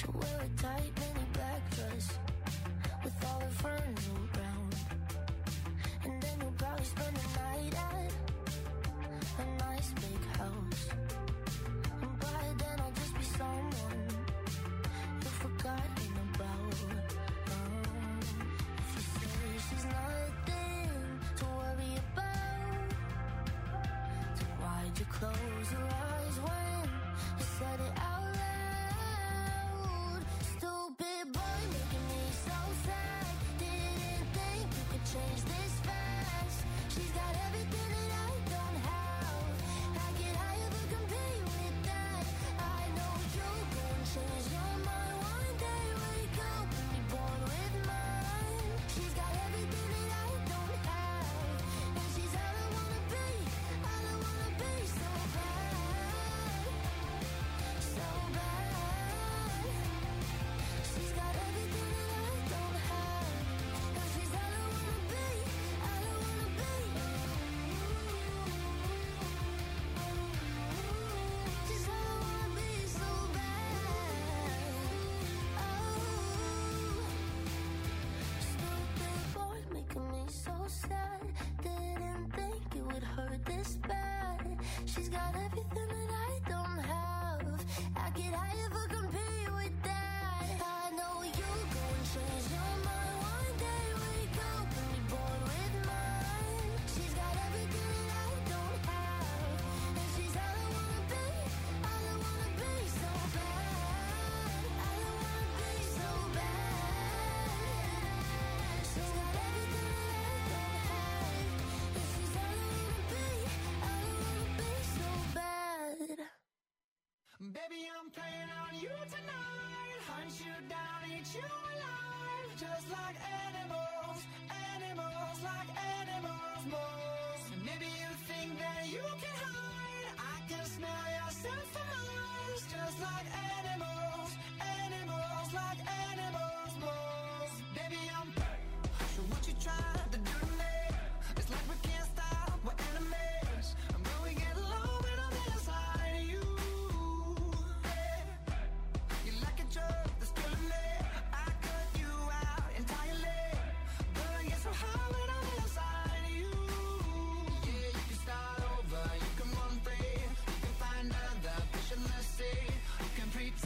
She'll wear a tight mini black dress with all her friends around, and then you'll probably spend the night at a nice big house. And by then I'll just be someone you've forgotten about. If you say she's nothing to worry about, then why'd you close your eyes when you said it out loud? Stupid boy making me so sad. Didn't think you could change this fast. She's got everything that I don't have. How could I ever compete with that? I know you're gonna change your mind one day. Wake up and be born with mine. She's got everything that I don't have, and she's all I wanna be. All I wanna be, so bad, so bad. She's got everything that I don't have, and she's all I wanna be. All I wanna be. She's all I wanna be, so bad. Stupid boy making me so sad. Didn't think it would hurt this bad. She's got everything that I don't have. How could I ever compete with that? I know you're gonna change your mind one day. Wake up and be born with mine. She's got everything that I don't have, and she's all I wanna be. All I wanna be, so bad. All I wanna be, so bad. She's got everything that I don't have, and she's all I wanna be. All I wanna be, so bad. Baby, I'm playing on you tonight. Hunt you down, eat you alive. Just like animals, animals, like animals, moles. Maybe you think that you can hide. I can smell yourself from miles. Just like animals, animals, like animals, moles. Baby, I'm so what you trying to do to me? It's like we can't stop, we're enemies. And when we get low, we're on the other side of you. You're like a drug that's killing me. I cut you out entirely, but I get so high when I'm inside of you. Yeah, you can start over, you can run free, you can find other fish in the sea. You can pretend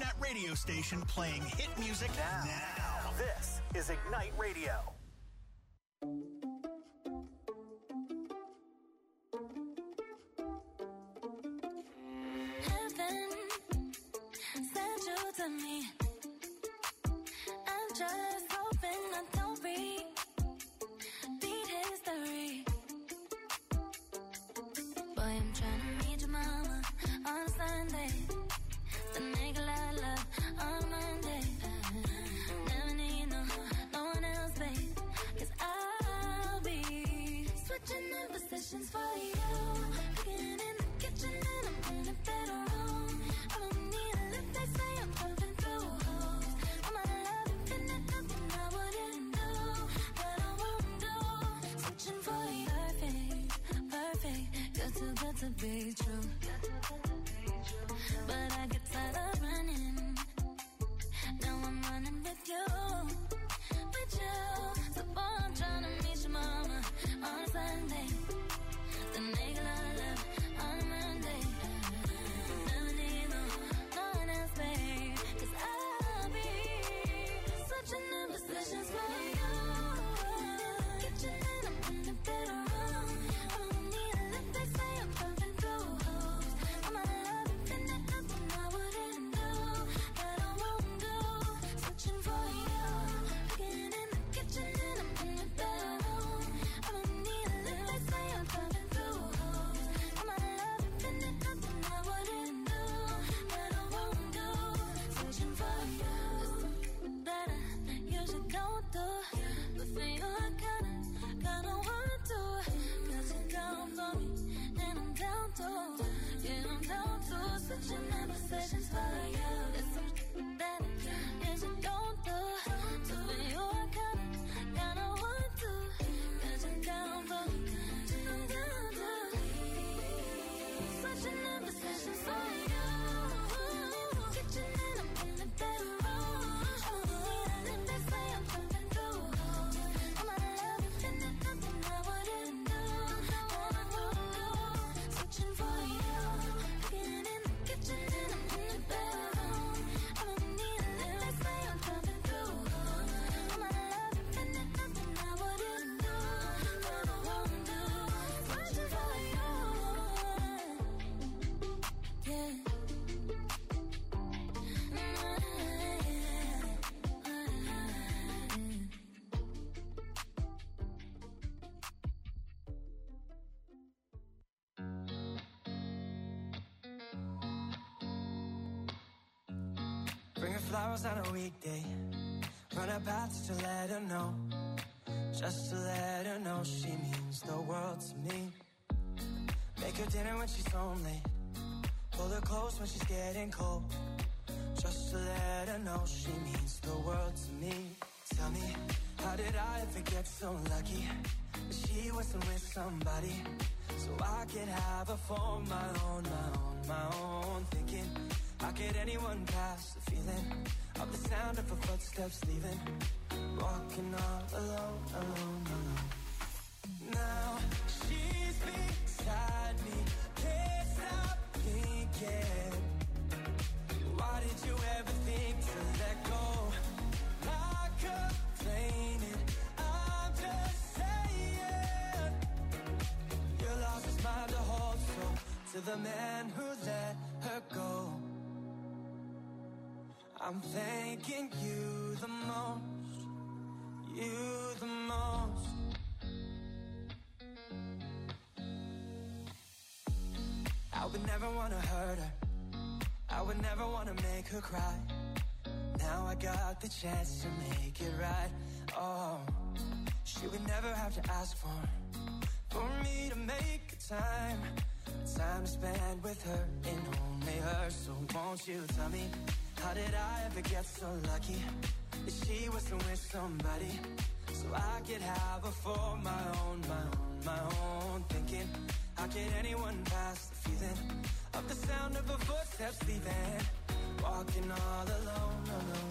internet radio station playing hit music now. This is Ignite Radio. Heaven sent you to me. I'm just hoping I don't repeat history. Boy, I'm trying to meet your mama on Sunday. To make a lot of love on Monday. Never need no one else, babe. 'Cause I'll be switching in positions for you. Cooking in the kitchen and I'm in the bedroom. I don't need a lift, they say I'm pumping through holes. I'm out of love, infinite, nothing I wouldn't do, that I won't do. Switching for you, perfect, good to be true. But I get tired of running. Now I'm running with you. So boy, I'm trying to meet your mama on Sunday. Then make a lot of love on Monday. Never need no one else, babe. 'Cause I'll be switching in positions for you. Kitchen and I'm in the bedroom. I don't need a lift, they say I'm pumping through holes. I'm out of love, infinite, nothing I wouldn't do, that I won't do. Switching for you. Cooking in the kitchen and I'm in the bedroom. I don't need a lift, they say I'm pumping through holes. I'm out of love, infinite, nothing I wouldn't do, that I won't do. Switching for you. That you should go through. But for you I kinda want to. 'Cause you're down for me and I'm down too. Yeah, I'm down to switching my positions for you. It's something that you should go through. So for you I kinda want to. 'Cause you're down for me and I'm down too. Switching my positions for you. Kitchen and I'm in the bedroom. They say I'm pumping through holes. I'm out of love, infinite, nothing I wouldn't do, that I won't do. Switching for you. Cooking in the kitchen and I'm in the bedroom. I don't need a lift, they say I'm pumping through holes. I'm out of love, infinite, nothing I wouldn't do, that I won't do. Switching for you. Yeah. Bring her flowers on a weekday. Run her path to let her know. Just to let her know she means the world to me. Make her dinner when she's home late. Pull her close when she's getting cold. Just to let her know she means the world to me. Tell me, how did I ever get so lucky that she wasn't with somebody so I could have her for my own thinking. How could anyone pass the feeling of the sound of her footsteps leaving? Walking all alone. Now she's beside me, can't stop thinking. Why did you ever think to let go? Not complaining, I'm just saying. You lost his mind to hold, so to the man who let her go, I'm thanking you the most, you the most. I would never want to hurt her, I would never want to make her cry. Now I got the chance to make it right. Oh, she would never have to ask for me to make time to spend with her and only her. So won't you tell me, how did I ever get so lucky that she wasn't with somebody so I could have her for my own thinking? How could anyone pass the feeling of the sound of her footsteps leaving? Walking all alone.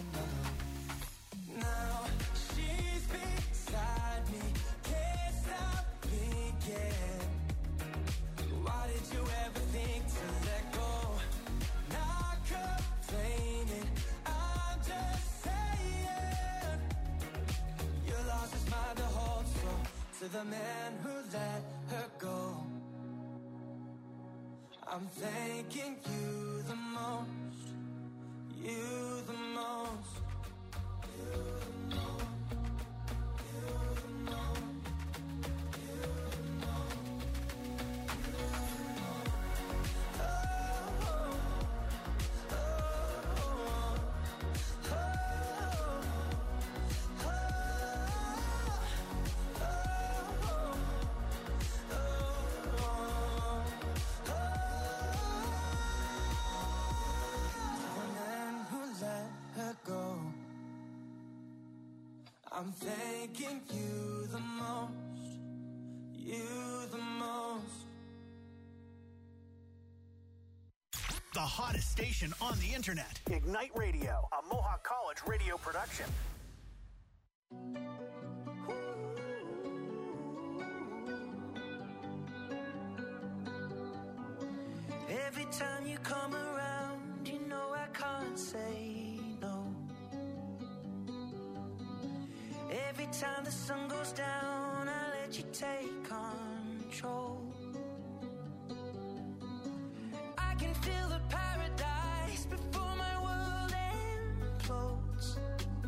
Now she's beside me, can't stop thinking. Why did you ever think to let go? Not complaining, the man who let her go. I'm thanking you the most, you the most, you the most, you the most, you the most, you the most. Oh, oh, oh, oh, I'm thanking you the most, you the most. The hottest station on the internet. Ignite Radio, a Mohawk College radio production. Every time you come around, you know I can't say no. Every time the sun goes down, I let you take control. I can feel the paradise before my world implodes.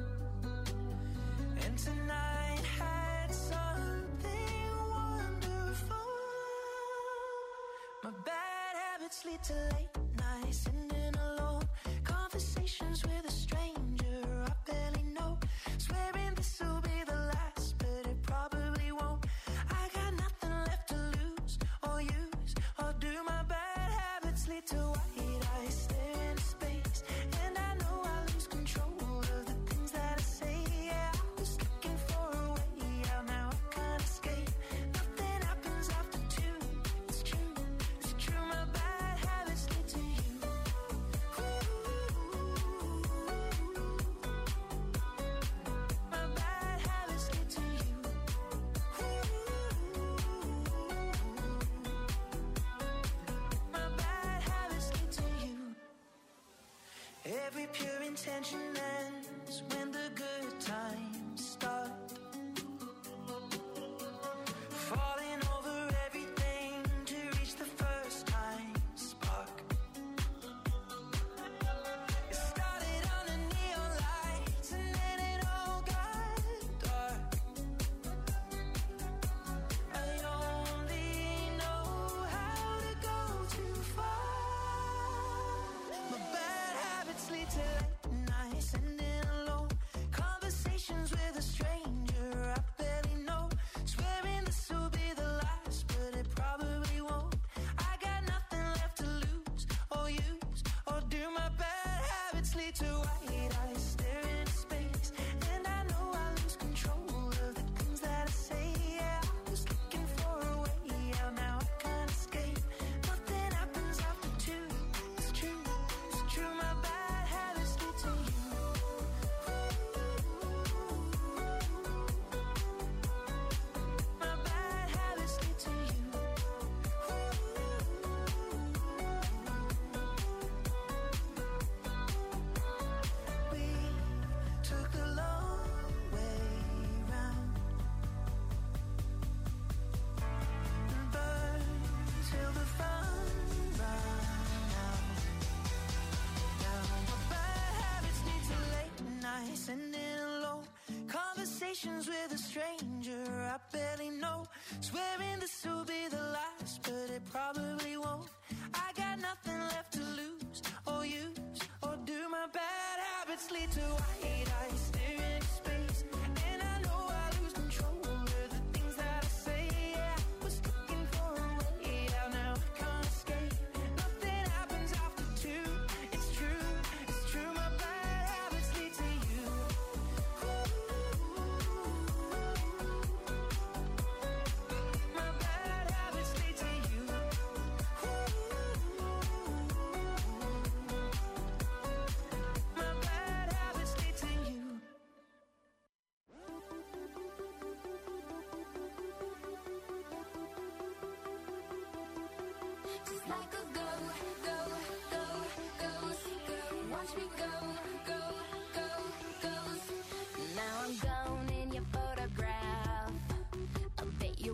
And tonight had something wonderful. My bad habits lead to late nights, sitting alone. Conversations with a stranger I barely know. Swearing this will be the last, but it probably won't. I got nothing left to lose or use or do. My bad habits lead to white eyes staring into space, and I know I lose control of the things that I say. Yeah, I was looking for a way out, now I can't escape. Nothing happens after two. It's true, it's true. My bad habits lead to you. My bad habits lead to you. My bad habits lead to you. Every pure intention ends when the good times start. Falling over everything to reach the first time spark. It started on the neon lights and then it all got dark. I only know how to go too far. My bad habits lead to late nights, ending alone. Conversations with a stranger I barely know. Swearing this will be the last, but it probably won't. I got nothing left to lose or use or do. My bad habits lead to white eyes staring into space, and I know I lose control of the things that I say. Yeah, I was looking for a way out, now I can't escape. Nothing happens after two. It's true, it's true. My bad habits lead to you. My bad habits lead to you. We took the long way round and burned till the fun ran out. Now my bad habits lead to late nights, ending alone. Conversations with a stranger I barely know. Swearing this will be the last, but it probably won't. I got nothing left to lose or use or do. My bad habits lead to white eyes staring into space, and I know I lose control of the things that I say. Yeah, I was looking for a way out, now I can't escape. Nothing happens after two. It's true, it's true. My bad habits lead to you. My bad habits lead to you. My bad habits lead to you. Just like a go, go, go, goes, go. Watch me go, go, go, goes. Now I'm gone in your photograph. I bet you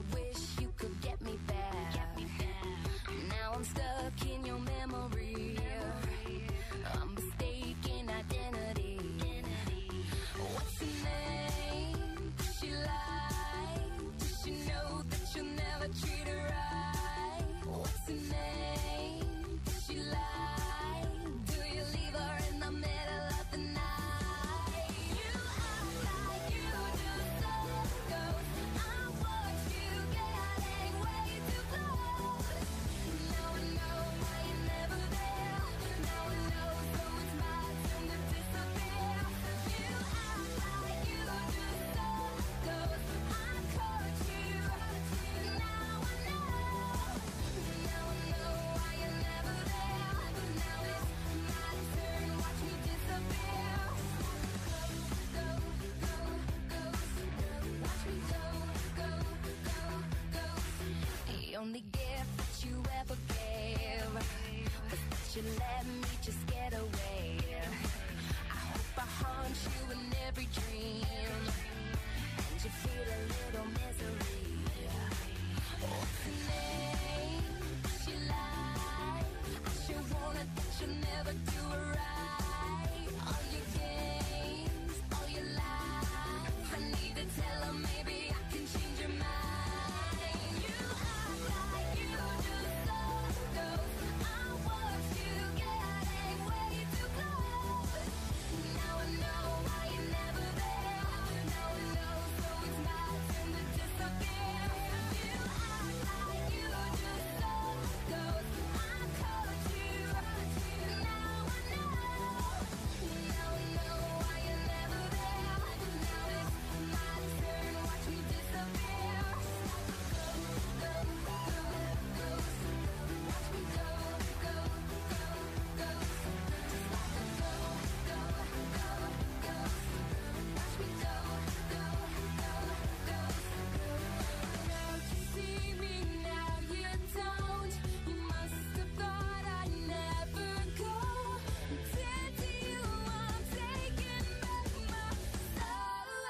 let me just get away. I hope I haunt you in every dream, and you feel a little misery. What's her name? She lied. I sure wanna that you'll never do it right. All your games, all your lies. I need to tell her maybe I can change your mind. You act like you just love those. I watch you getting way too close. Now I know why you're never there. Now I know, so it's my turn to disappear. You act like you just love those. I caught you. Now I know. Now I know why you're never there. Now it's my turn. Watch me disappear. Go, go, go, go. Watch me go, go, go, go. Just like a go, go, go, go. Watch me go, go, go, go. Now you see me, now you don't. You must have thought I'd never go. Dead to you, I'm taking back my soul.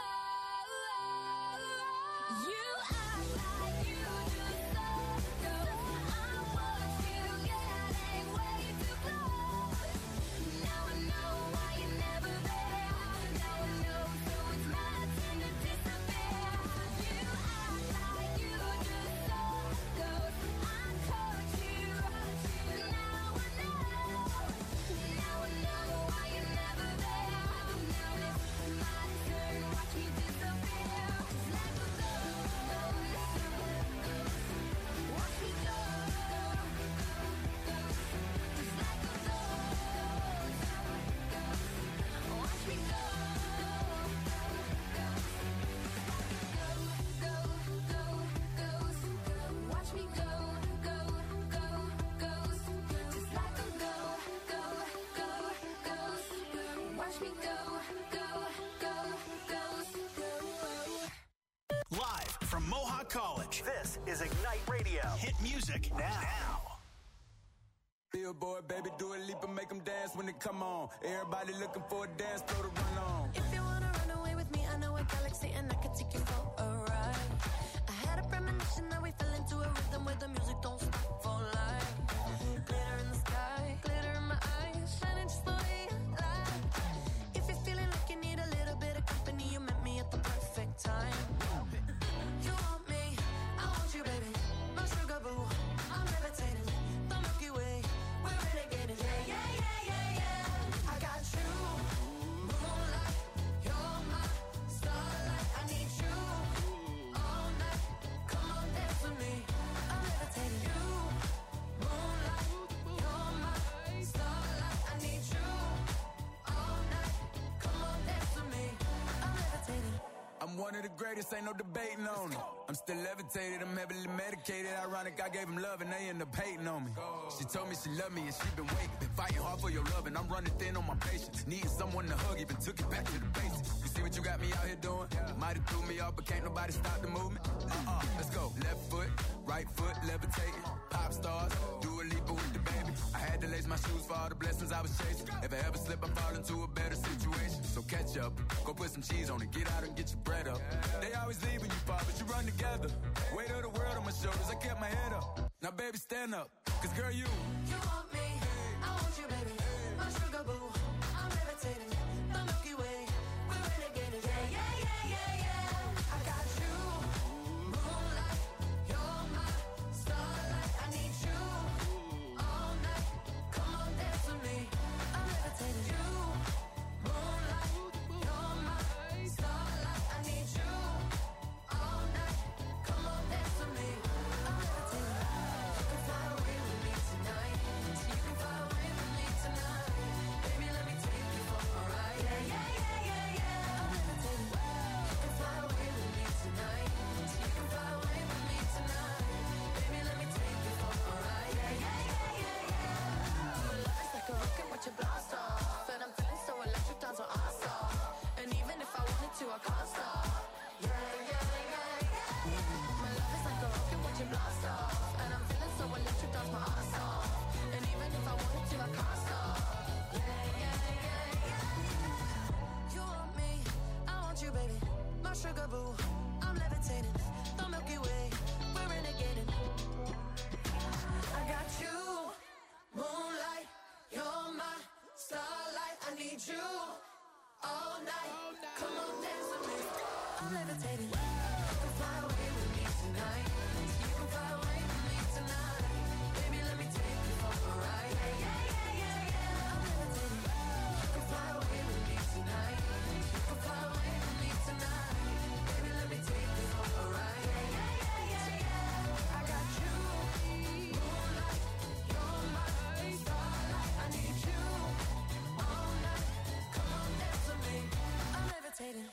You act like you just love those. I watch you getting way too close. Now I know why you're never there. Now I know, so it's my turn to disappear. You act like you just love those. I caught you. Now I know. Now I know why you're never there. Now it's my turn. Watch me disappear. Just like a ghost. Watch me go. Just like a ghost. Watch me go. Go, go, goes. Watch me go, go, go, goes. Just like a go, go, goes. Watch me go, go, goes. Live from Mohawk College, this is Ignite Radio. Hit music now. Billboard, baby, do a leap and make them dance when they come on. Everybody looking for a dance floor to run on. If you wanna run away with me, I know a galaxy and I can take you for a ride. I had a premonition that we fell into a rhythm where the music don't stop for life. Glitter in the sky, glitter in my eyes, shining just the way you like. If you're feeling like you need a little bit of company, you met me at the perfect time. You want me, I want you, baby. My sugar boo, I'm levitating. The Milky Way, we're renegading. Yeah, yeah, yeah, yeah, yeah. I got you, moonlight. You're my starlight. I need you all night. Come on, dance with me. I'm levitating. You, moonlight. You're my starlight. I need you all night. Come on, dance with me. I'm levitating. I'm one of the greatest, ain't no debating on it. I'm still levitated, I'm heavily medicated. Ironic, I gave them love and they end up hating on me. She told me she loved me and she been waiting. Been fighting hard for your love and I'm running thin on my patience. Needing someone to hug, even took it back to the basics. You see what you got me out here doing? Might have threw me off, but can't nobody stop the movement. Let's go. Left foot, right foot, levitating. Pop stars, do a leap with the baby. I had to lace my shoes for all the blessings I was chasing. If I ever slip, I fall into a better situation. So catch up, go put some cheese on it, get out and get your bread up. They always leave when you fall, but you run together. Weight of the world on my shoulders, I kept my head up. Now baby, stand up, cause girl, you want me, I want you, baby. My sugar boo, I'm levitating. The Milky Way, we're renegading. Yeah, yeah, yeah, yeah, yeah. I got you, moonlight. You're my starlight. I need you all night. Come on, dance with me. I'm levitating. You, moonlight. You're my starlight. I need you all night. Come on, dance with me. I'm levitating. You can fly away with me tonight. I'm levitating. You can fly away with me tonight. You can fly away with me tonight. Baby, let me take you for a ride. Yeah, yeah, yeah, yeah, yeah. I'm levitating. You can fly away with me tonight. You can fly away with me tonight. Baby, let me take you for a ride. Yeah, yeah, yeah, yeah, yeah. I got you, moonlight, you're my starlight. I need you all night. Come on, dance with me. I'm levitating.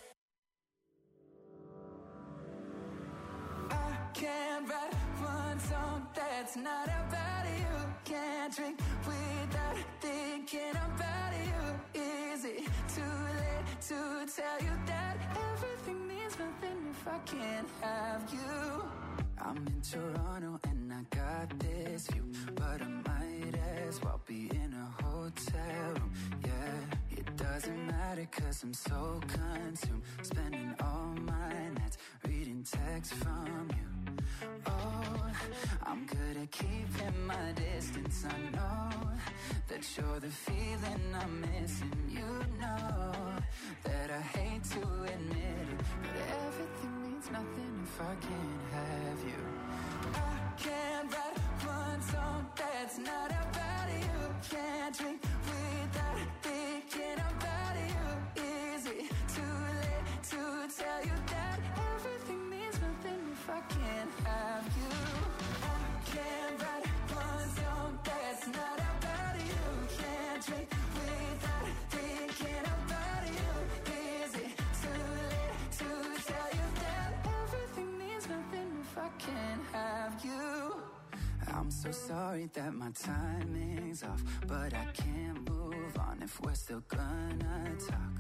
I can't write one song that's not about you. Can't drink without thinking about you. Is it too late to tell you that everything means nothing if I can't have you? I'm in Toronto and I got this view, but I might as well be in a hotel room. Yeah, it doesn't matter 'cause I'm so consumed, spending all my nights reading texts from you. Oh, I'm good at keeping my distance. I know that you're the feeling I'm missing. You know that I hate to admit it, but everything means nothing if I can't have you. I can't write one song that's not about you. Can't drink without thinking about you. Is it too late to tell you that everything means nothing if I can't have you? I can't write one song that's not about you. Can't drink without thinking about you. Is it too late to tell you that everything means nothing if I can't have you? I'm so sorry that my timing's off, but I can't move on if we're still gonna talk.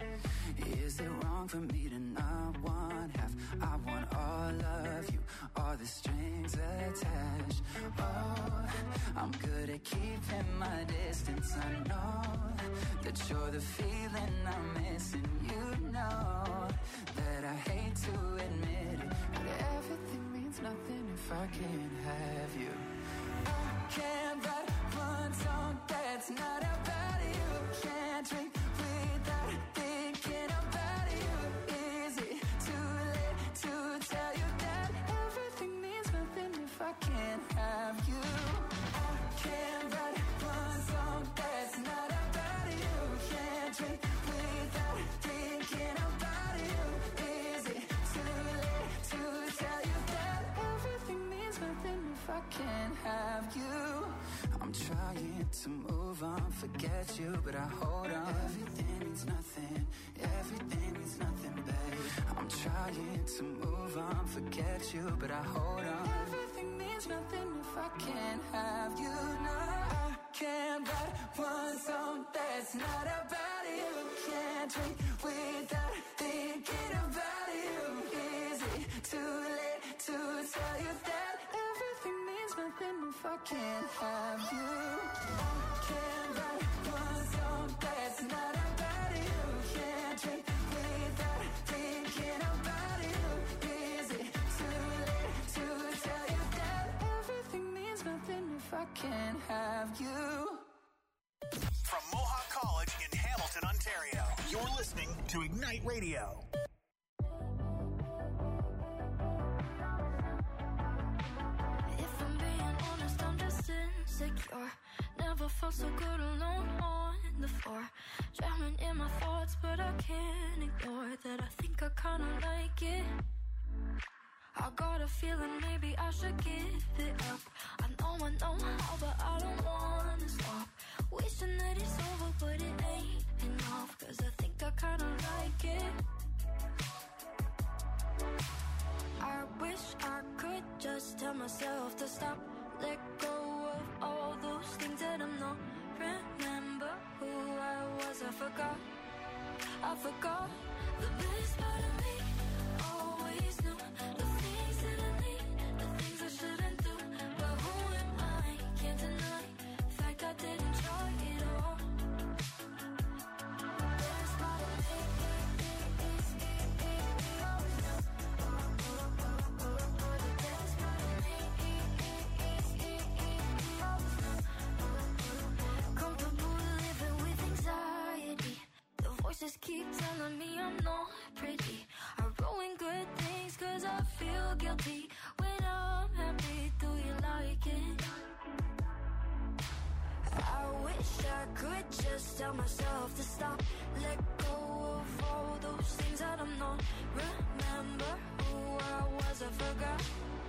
Is it wrong for me to not want half? I want all of you, all the strings attached. Oh, I'm good at keeping my distance. I know that you're the feeling I'm missing. You know that I hate to admit it, but everything means nothing if I can't have you. I can't write one song that's not about you. Can't drink without thinking about you. Is it too late to tell you that everything means nothing if I can't have you? I can't write one song that's not about you. Can't drink without thinking about you. Is it too late to tell you that everything means nothing if I can't have you? I'm trying to move on, forget you, but I hold on. Everything means nothing, everything means nothing, babe. I'm trying to move on, forget you, but I hold on. Everything means nothing if I can't have you. No, I can't write one song that's not about you. Can't drink without thinking about you. Is it too late to tell you that everything means nothing if I can't have you? I can't write one song that's not about you. Can't drink without thinking about you. Is it too late to tell you that everything means nothing if I can't have you? From Mohawk College in Hamilton, Ontario, you're listening to Ignite Radio. If I'm being honest, I'm just insecure. Never felt so good alone on the floor. Drowning in my thoughts, but I can't ignore that I think I kinda like it. I got a feeling maybe I should give it up. I know how, but I don't wanna stop. Wishing that it's over, but it ain't enough. 'Cause I think I kinda like it. I wish I could just tell myself to stop. Let go of all those things that I'm not. Remember who I was, I forgot. The best part of me always knew the things that I need, the things I shouldn't do. But who am I? Can't deny the fact I didn't try it all. The best part of me is always knew. The best part of me always knew. Comfortable living with anxiety. The voices keep telling me I'm not pretty. I'm rolling good things, cause I feel guilty when I'm happy. Do you like it? I wish I could just tell myself to stop, let go of all those things that I'm not. Remember who I was, I forgot.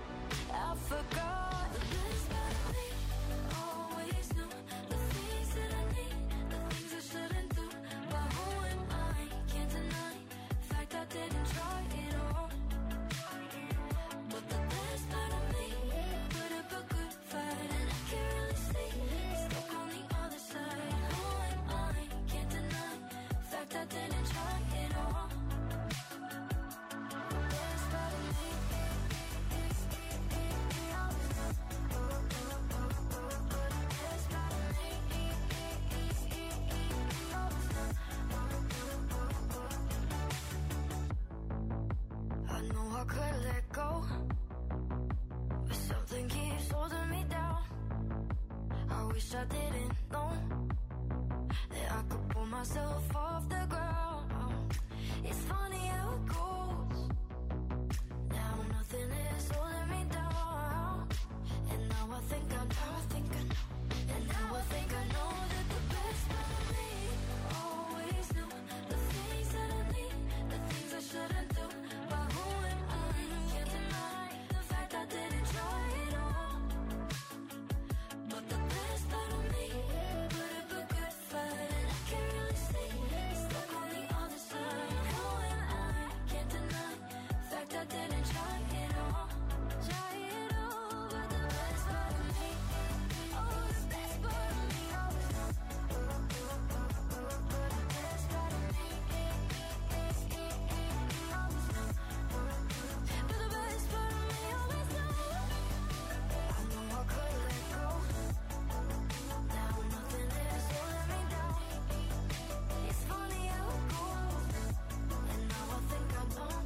The best part of me always knew the things that I need, the things I shouldn't do. But who am I? Can't deny the fact I didn't try it all. But the best part of me put up a good fight, and I can't really see it's stuck on the other side. Who am I? Can't deny the fact I didn't try it all. The best part of me. I know I could let go, but something keeps holding me down. I wish I didn't know that I could pull myself off the ground. It's funny how it goes. Now nothing is holding me down. And now I think I know, and now I think I know that the best part of me always knew the things that I need, the things I shouldn't do. But who am I? Can't deny the fact I didn't try it all. But the best part of me put up a good fight, and I can't really see it's stuck on the other side. Who am I? Can't deny the fact I didn't try it all. But the best part of me, oh, the best part of me, the best part of me, but the best part of me always knows. I know I could let go. Now nothing is holding me down. It's funny how it goes, and now I think I know.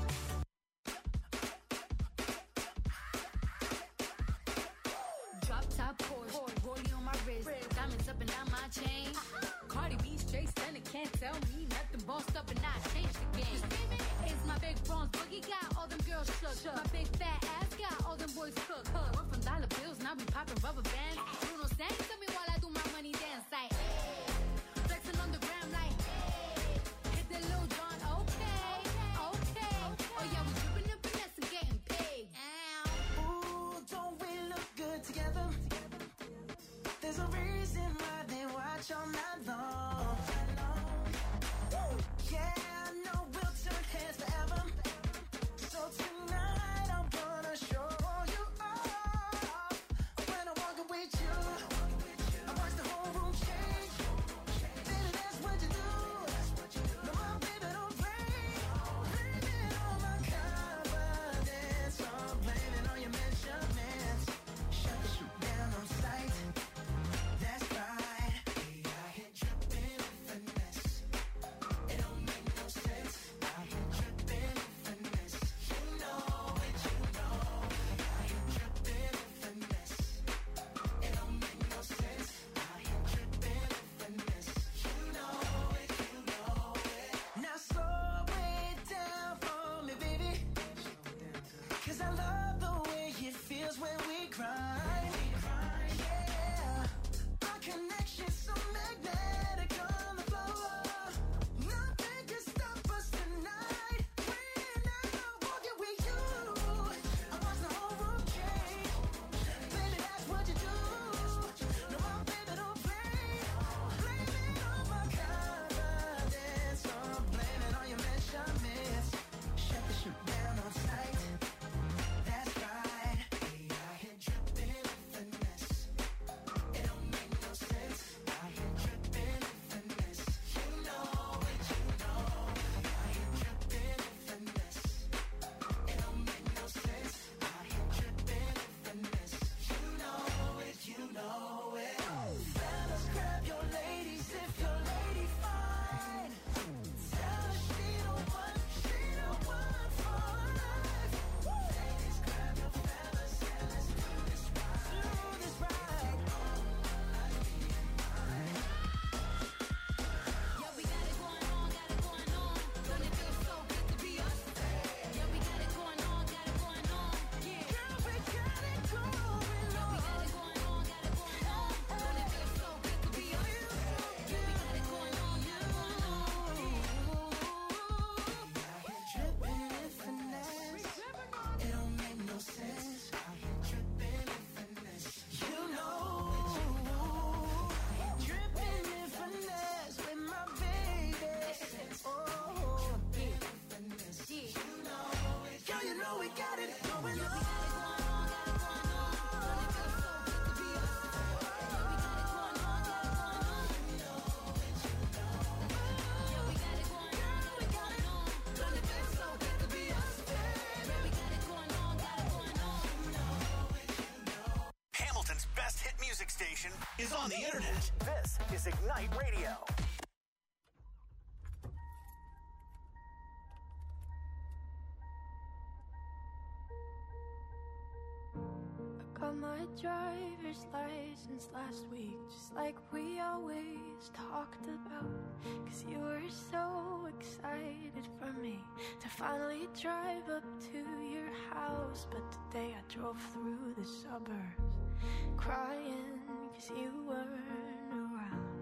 Drop top Porsche, rollie on my wrist, diamonds up and down my chain. Cardi B straight stunning, can't tell me nothing. Bossed up and I changed the game. It's my big bronze boogie, got all them girls shook. My big fat ass got all them boys cooked. We're from dollar bills, now we popping rubber bands. Bruno sang to me while I do my money dance like, hey. Flexing on the gram like, hey. Hit the Lil Jon, okay. Oh yeah, we dripping and finesse and getting paid. Ooh, don't we look good together? There's a reason why they watch all night long. Yeah, I know we'll turn heads forever. So tonight I'm gonna show you off. When I'm walking with you, I watch the whole room change. Baby, that's what you do. No, my baby, don't play. Blaming on my confidence, I'm blaming on your measurements. Shut the shoot down on sight. That's right. I hit you. station is on the internet. This is Ignite Radio. Got my driver's license last week, just like we always talked about. 'Cause you were so excited for me to finally drive up to your house. But today I drove through the suburbs crying 'cause you weren't around.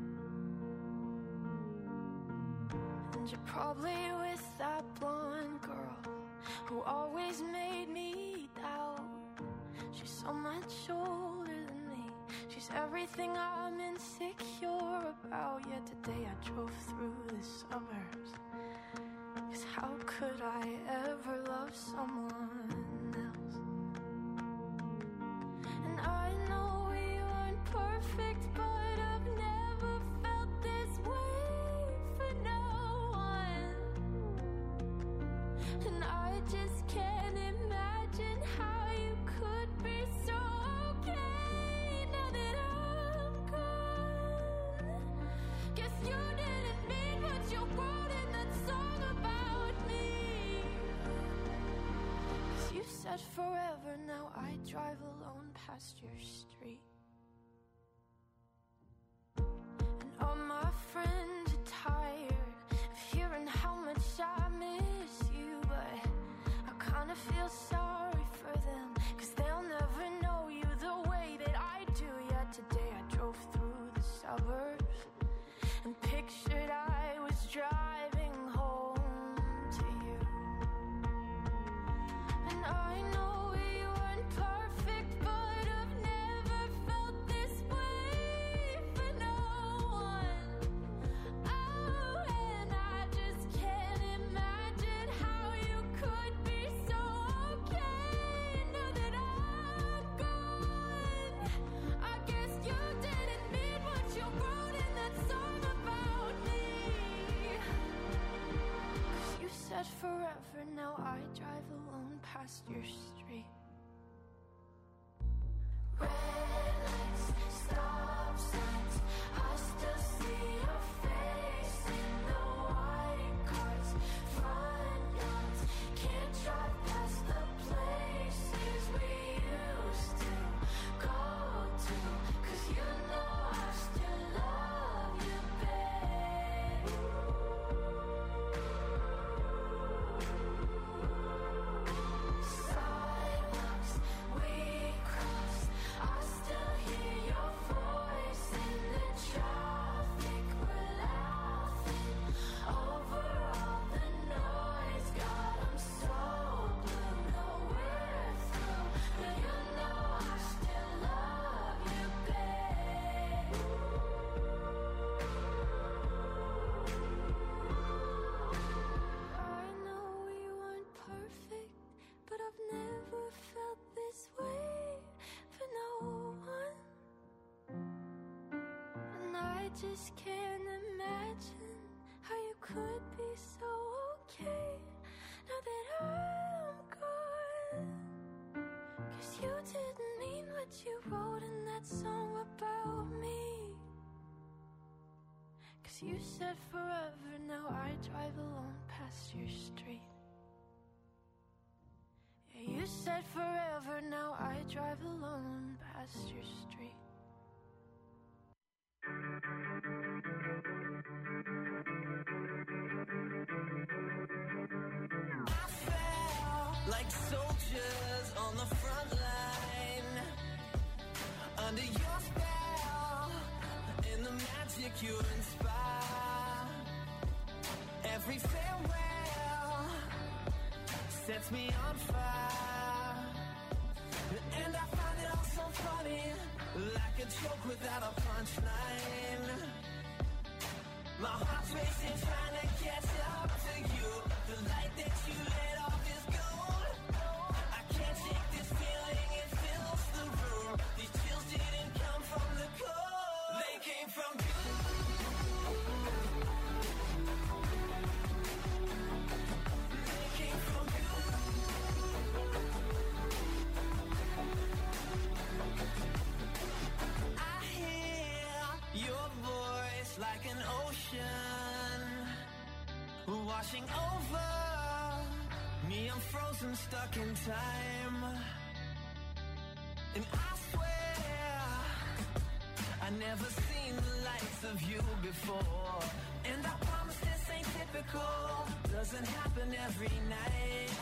And you're probably with that blonde girl who always made me doubt. She's so much older than me. She's everything I'm insecure about. Yet today I drove through the suburbs. 'Cause how could I ever love someone else? And I know we weren't perfect, but I've never felt this way for no one. And I just can't imagine how you could be so okay now that I'm gone. Guess you didn't mean what you wrote in that song about me. 'Cause you said forever, now I drive alone past your street. And all my friends are tired of hearing how much I miss you, but I kinda feel sorry for them, 'cause they'll never know you the way that I do. Yet today I drove through the suburbs and pictured I was driving home to you. And I know we weren't perfect, but I've never felt this way for no one. Oh, and I just can't imagine how you could be so okay now that I'm gone. I guess you didn't mean what you wrote in that song about me. 'Cause you said forever, now I drive alone past your street. Red lights, stop signs, I still see your face in the white cars, front yards. Can't drive past the places we used to go to, 'cause you know I still love you, babe. Sidewalks we cross, I still hear your voice in the traffic. We're laughing over all the noise. God, I'm so blue, no we're through, but you know I still love you, babe. I know we weren't perfect, but I've never felt this way for no one. And I just can't imagine how you could be so okay now that I'm gone. 'Cause you didn't mean what you wrote in that song about me. 'Cause you said forever, now I drive alone past your street. Yeah, you said forever, now I drive alone past your street. I fell like soldiers on the front line, under your spell, in the magic you inspire. Every farewell sets me on fire, and I find it all so funny, like a joke without a punchline. My heart's racing, trying to catch up to you. The light that you let off is gold. I can't shake this feeling, it fills the room. These chills didn't come from the cold, they came from you. They came from you. I Your voice like an ocean washing over me. I'm frozen, stuck in time. And I swear I never seen the likes of you before. And I promise this ain't typical, doesn't happen every night.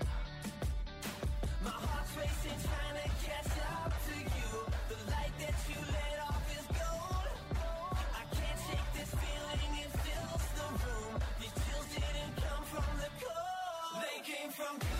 My heart's racing, trying to catch up to you. The light that you let off is gold. I can't shake this feeling, it fills the room. These chills didn't come from the cold, they came from you.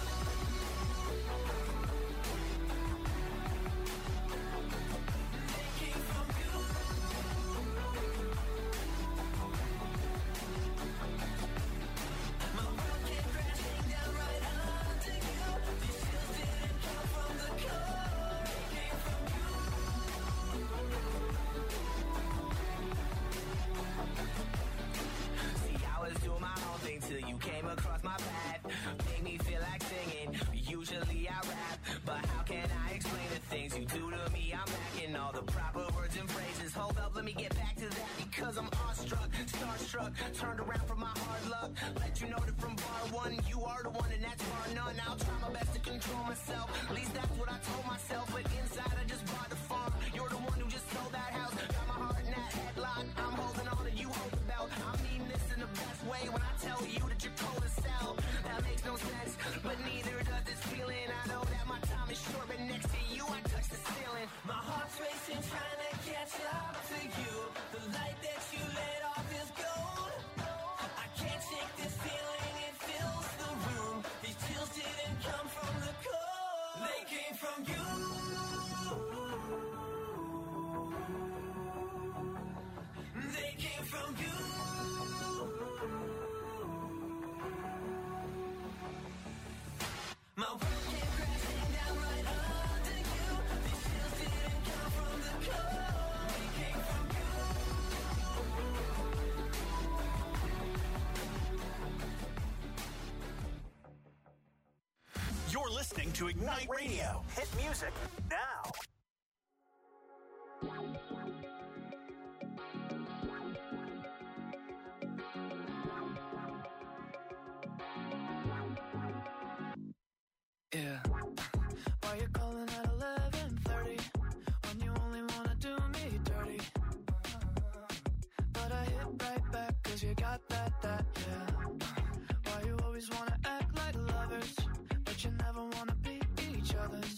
Till you came across my path, made me feel like singing. Usually I rap, but how can I explain the things you do to me? I'm lacking all the proper words and phrases. Hold up, let me get back to that, because I'm awestruck, starstruck, turned around from my hard luck. Let you know that from bar one, you are the one and that's bar none. I'll try my best to control myself, at least that's what I told myself. But inside I just bought the farm. You're the one who just sold that house. Got my heart in that headlock. I'm holding on and you hold the belt. I mean this in the best way when I tell you that you're cold as hell. That makes no sense, but neither does this feeling. I know that my time is short, but next to you I touch the ceiling. My heart's racing, trying to catch up to you. The light that you let off is gold. I can't shake this feeling, it fills the room. These chills didn't come from the cold, they came from you. They came from you. My world came crashing down right under you. These chills didn't come from the cold, they came from you. You're listening to Ignite Radio. Hit music now. Yeah. Why you calling at 11:30 when you only wanna do me dirty? But I hit right back 'cause you got that, yeah. Why you always wanna act like lovers, but you never wanna be each other's?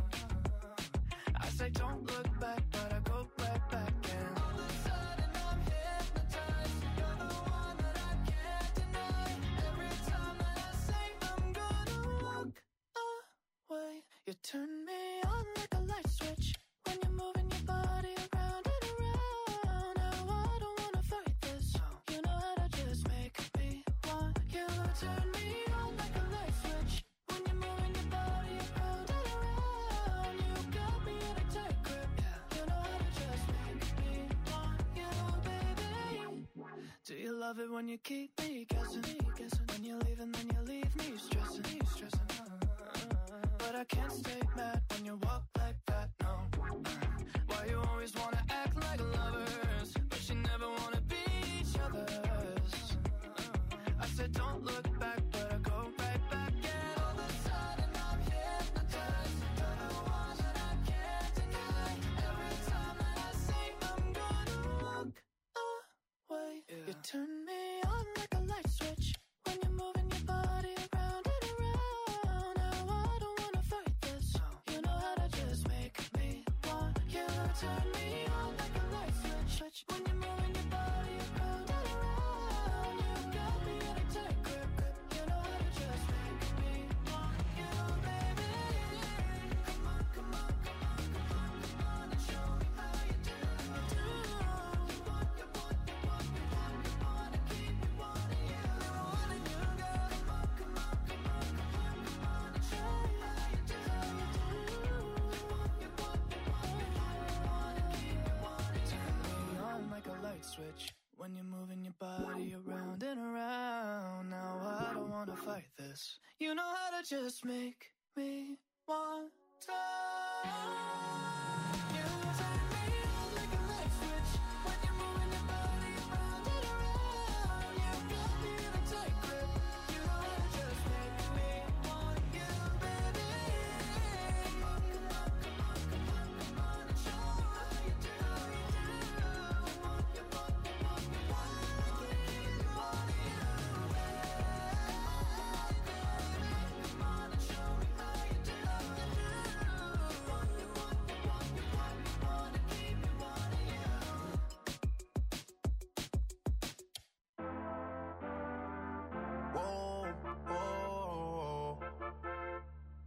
I say don't look back, but I go right back and all of a sudden I'm hypnotized. You're the one that I can't deny. Every time that I say I'm gonna walk away, you turn me on like a light switch when you're moving your body around and around. Now I don't wanna fight this, you know how to just make me want you. Turn me on like a light switch when you're moving your body around and around. You got me in a tight grip, you know how to just make me want you, baby. Do you love it when you keep me guessing? When you leave and then you leave me stressing. But I can't stay mad when you walk like that, no. Why you always wanna act like lovers, but you never wanna be each other's? I said don't look back, but I go right back and all of a sudden I'm hypnotized. You're the one that I can't deny. Every time that I say I'm gonna walk away, you turn me on like a light switch when you're moving your body around and around. Now I don't wanna fight this, you know how to just make me want you. Turn me on like a light switch when you're moving your body around and around. You got me in a tight grip, you know how to just make me want you, baby. Come on, come on, come on, come on, come on and show me how you do. You want to keep me wanting you, wanting you, girl. Come on, come on, come on, come on, come on and show me how you do. You want to keep me wanting. Turn me on like a light switch when you're moving your body around and around. Now I don't wanna fight this, you know how to just make me want to. You turn me on like a light switch when you're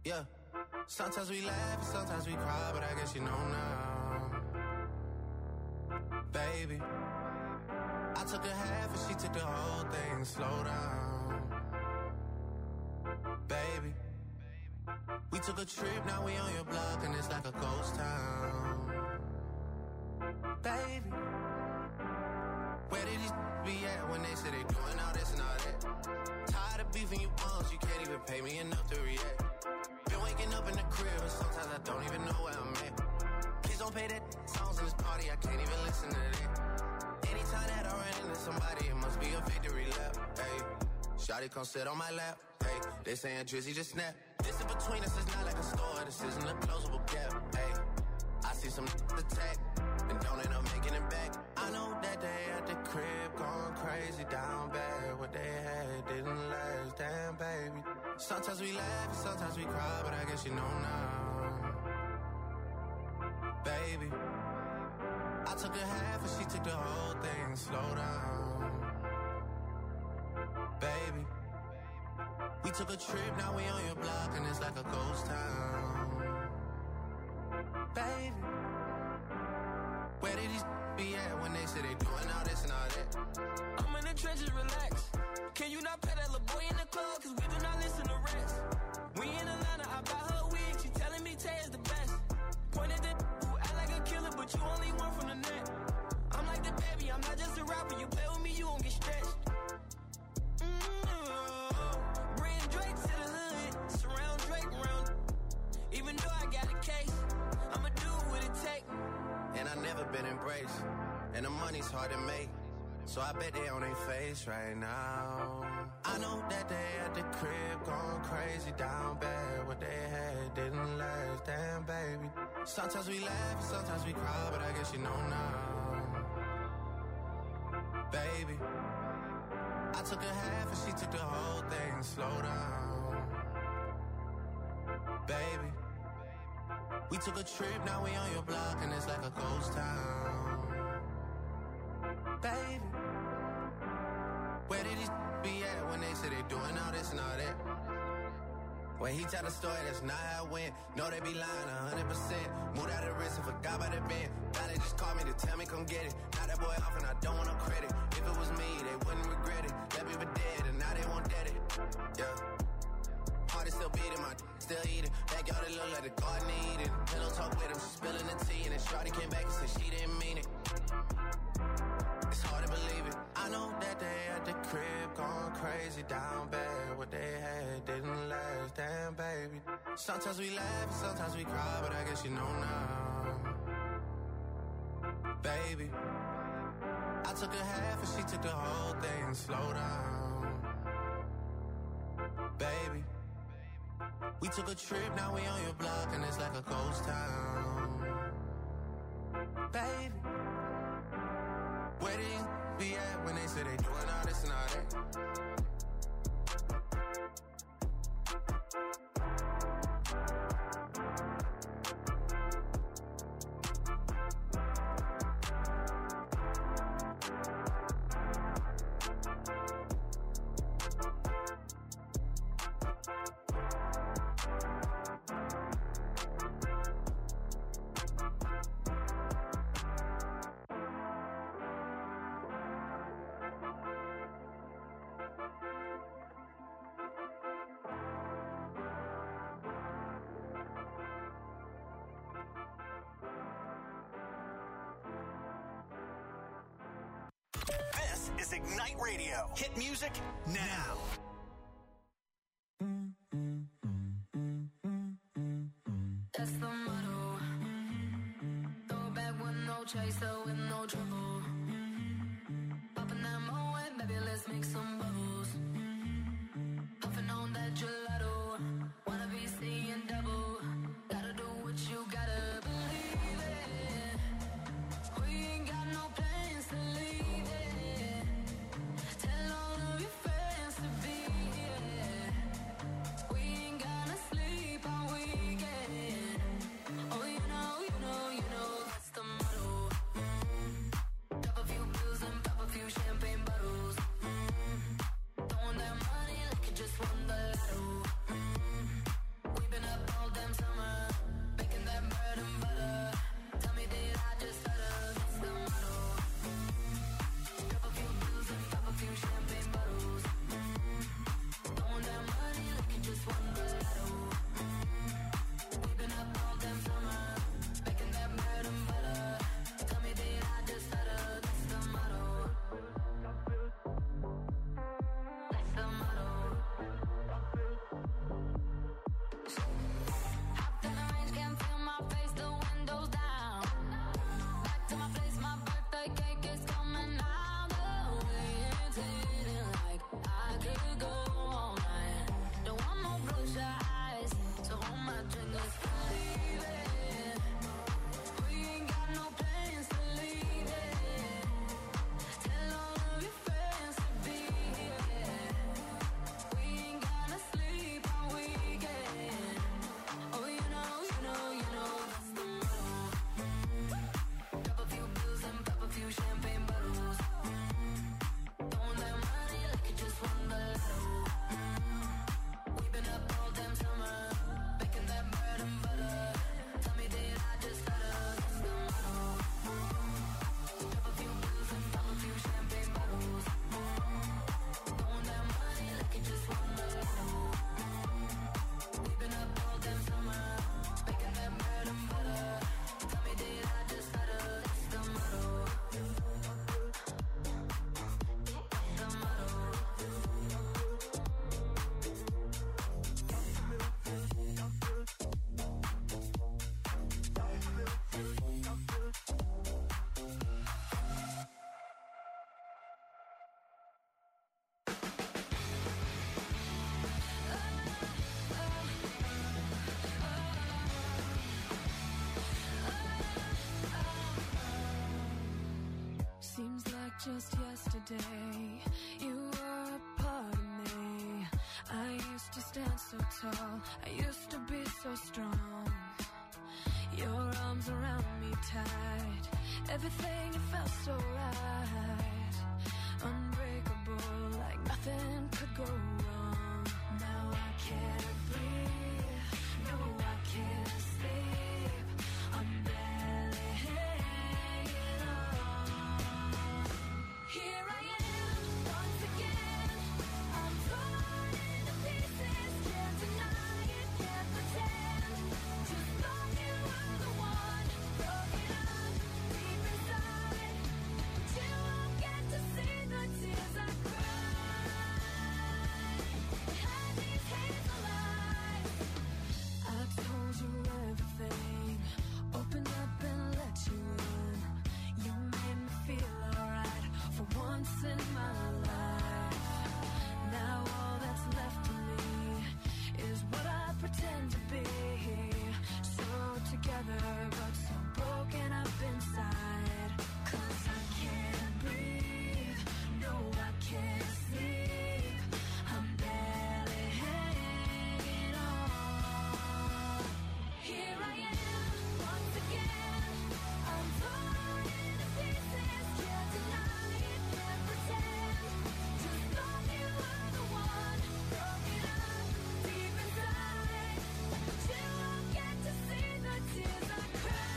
Yeah. Sometimes we laugh and sometimes we cry, but I guess you know now. Baby, I took a half and she took the whole thing. Slow down. Baby, we took a trip, now we on your block and it's like a ghost town. Baby, where did these be at when they say they doing all this and all that? Tired of beefing you bums, you can't even pay me enough to react. Been waking up in the crib and sometimes I don't even know where I'm at. Please don't pay that songs in this party, I can't even listen to that. Anytime that I run into somebody, it must be a victory lap. Hey, shawty come sit on my lap. Hey, they saying Drizzy just snap. This in between us is not like a store, this isn't a closable gap. Hey, I see some attack and don't end up making it back. I know that they at the crib going crazy down bad. What they had didn't last, damn baby. Sometimes we laugh and sometimes we cry, but I guess you know now. Baby, I took a half and she took the whole thing. Slow down. Baby, we took a trip, now we on your block and it's like a ghost town. Baby, where did these be at when they say they doing all this and all that? I'm in the trenches, relax. Can you not pay that little boy in the club? Cause we do not listen to rest. We in Atlanta, I buy her wig. She telling me Tay is the best. Pointed at who act like a killer, but you only one from the net. I'm like the baby, I'm not just a rapper. You play with me, you won't get stretched. Bring Drake to the hood. Surround Drake around. Even though I got a case, I'ma do what it take. And I never been embraced, and the money's hard to make, so I bet they on their face right now. I know that they at the crib going crazy down bad. What they had didn't last, damn baby. Sometimes we laugh and sometimes we cry, but I guess you know now. Baby, I took a half and she took the whole thing. Slow down. Baby, we took a trip, now we on your block and it's like a ghost town. Baby, where did these be at when they say they doing all this and all that? When he tell the story, that's not how it went. No, they be lying 100%. Moved out of the wrist and forgot about the bend. Now they just call me to tell me come get it. Now that boy off and I don't want no credit. If it was me, they wouldn't regret it. Left me for dead and now they won't dead it. Yeah. Heart is still beating, my still eating. Backyard it look like the garden eating. Pillow talk with him, she spilling the tea. And then shawty came back and said she didn't mean it. It's hard to believe it. I know that they at the crib going crazy down bad. What they had didn't last, damn baby. Sometimes we laugh and sometimes we cry, but I guess you know now. Baby, I took a half and she took the whole thing. Slow down. Baby, we took a trip, now we on your block and it's like a ghost town. Baby, where did you be at when they say they doing all this and all that? This is Ignite Radio. Hit music now. That's the motto. Throw back with no chaser, with no trouble. Popping that Moet, baby, let's make some bubbles. Puffing on that gelato. Wanna be seeing double. Gotta do what you gotta believe it. We ain't got no plans to leave it. Tell all of your friends to be Just yesterday, you were a part of me. I used to stand so tall, I used to be so strong. Your arms around me tight, everything it felt so right. Unbreakable, like nothing could go wrong. Now I can't breathe, no I can't sleep. I'm barely hanging on. Here I am, once again. I'm torn into pieces, can't deny it, can't pretend. Just thought you were the one, broken up deep inside. But you won't get to see the tears I cried. Behind these hazel eyes, I told you everything, opened up and let you in. You made me feel alright for once in my life. Now all that's left of me is what I pretend to be. So together but so broken up inside. 'Cause I can't breathe, no I can't sleep. I'm barely hanging on. Here I am, once again. I'm torn into pieces, can't deny it, can't pretend. Just thought you were the one, broken up deep inside. But you won't get to see the tears I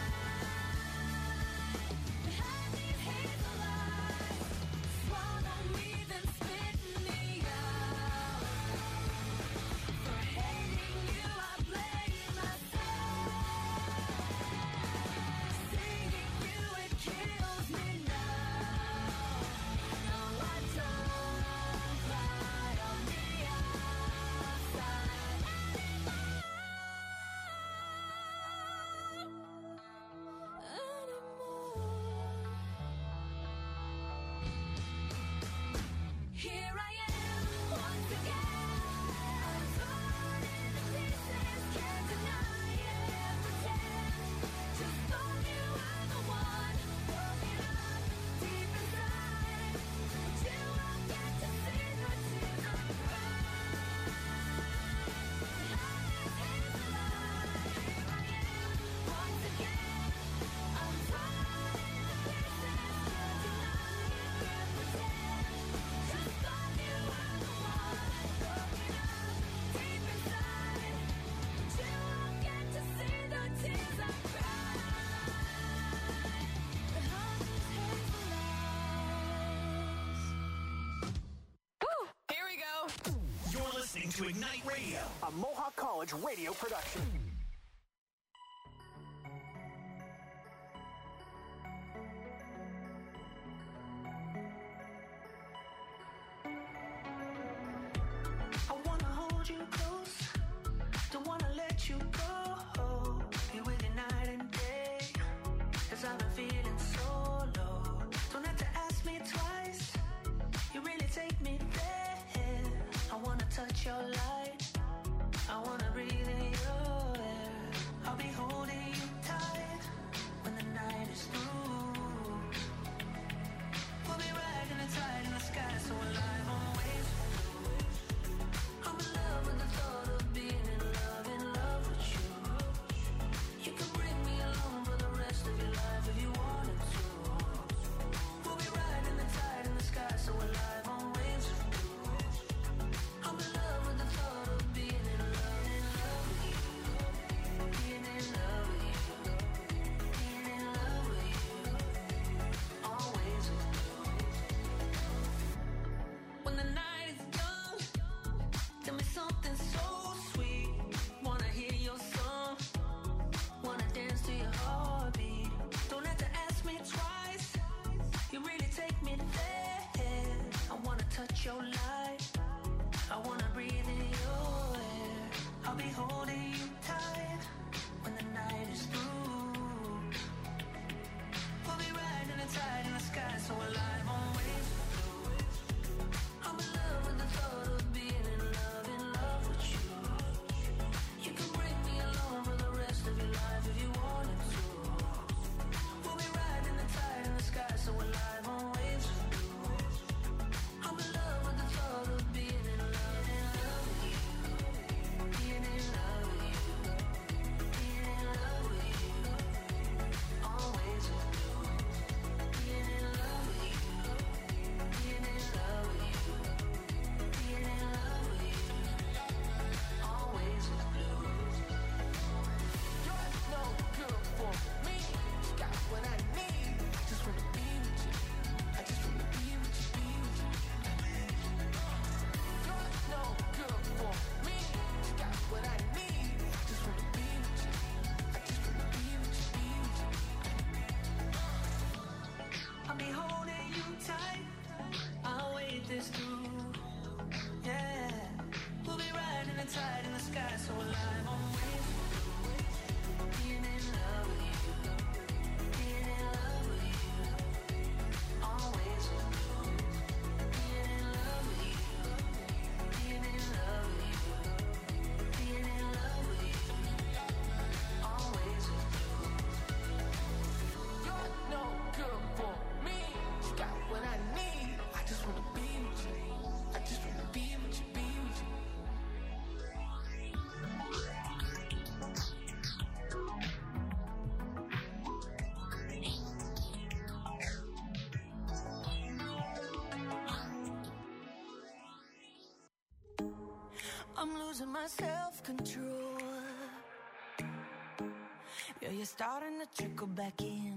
cried. Behind these hazel eyes, swallow me then spit me out. For hating you I blame myself. Seeing you it kills me now. No I don't cry on the outside anymore. Here I am, once again. I'm torn into pieces, can't deny it, can't pretend. Just thought you were the one, broken up deep inside. But you won't get to see the tears I cried. Behind these hazel eyes, here I am, once again. I'm torn into pieces, can't deny it, can't pretend. Just thought you were the one, broken up deep inside. But you won't get to see the tears I cried. Behind these hazel eyes. Here we go. You're listening to Ignite Radio, a Mohawk College radio production. I wanna hold you close, don't wanna let you go. Be with you night and day, 'cause I've been feeling so low. Don't have to ask me twice, you really take me there. I wanna touch your light, I wanna breathe in your air. I'll be holding you tight when the night is through. We'll be riding the tide in the sky, so alive on waves. I'm in love with the thought of being in love with you. You can bring me along for the rest of your life if you wanted to. We'll be riding the tide in the sky, so alive on waves. I'm in love with the thought of being in love with you. Being in love with you. Being in love with you. Always with you. When the night is done, tell me something so sweet. Wanna hear your song, wanna dance to your heartbeat. Don't have to ask me twice, you really take me there. I wanna touch your light, I wanna breathe in your air. I'll be holding you tight when the night is through. We'll be riding the tide in the sky, so alive on waves. I'm in love with the thought of being in love with you. You can bring me along for the rest of your life if you wanted to. We'll be riding the tide in the sky, so alive on waves. tide in the sky, so alive. Always being in love with you, being in love with you. Always being in love with you, being in love with you, being in love with you. Always. You're no good for me. You got what I need. I just wanna be with you. I just wanna be with you, be with you. I'm losing my self-control. Yeah, you're starting to trickle back in,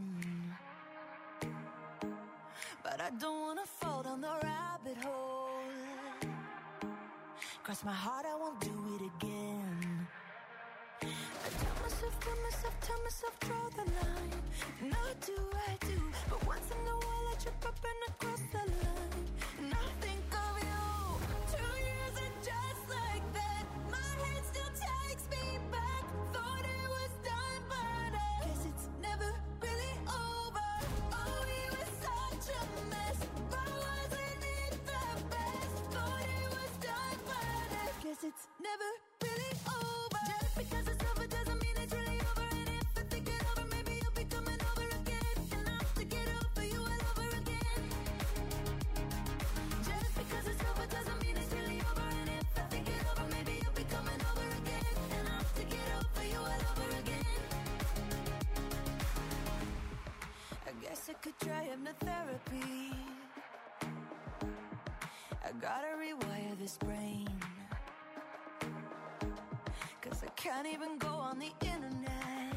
but I don't wanna fall down the rabbit hole. Cross my heart, I won't do it again. I tell myself, draw the line. And I do, but once in a while I trip up and I cross the line. And I think of you. 2 years and just like that, my head still takes me back. Thought it was done, but I guess it's never really over. Oh, we were such a mess, but wasn't it the best? Thought it was done, but I guess it's never really over. Just because it's over doesn't mean it's really over. And if I think it over, maybe you'll be coming over again. And I have to get over you all over again. Just because it's over doesn't mean it's really over. And if I think it over, maybe you'll be coming over again. And I have to get over you all over again. I guess I could try hypnotherapy. I gotta rewire this brain, 'cause I can't even go on the internet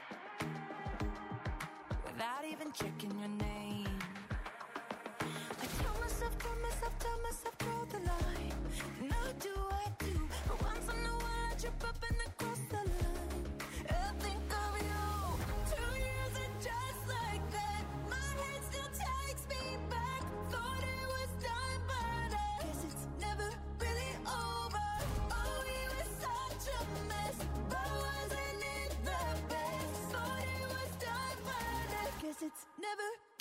without even checking your name. I tell myself, draw the line. And I do, but once in a while I trip up and I cross the line. I think of you. 2 years and just like that, my head still takes me back. Thought it was done, but I guess it's never really over. Oh, we were such a mess, but wasn't it the best? Thought it was done, but I guess it's never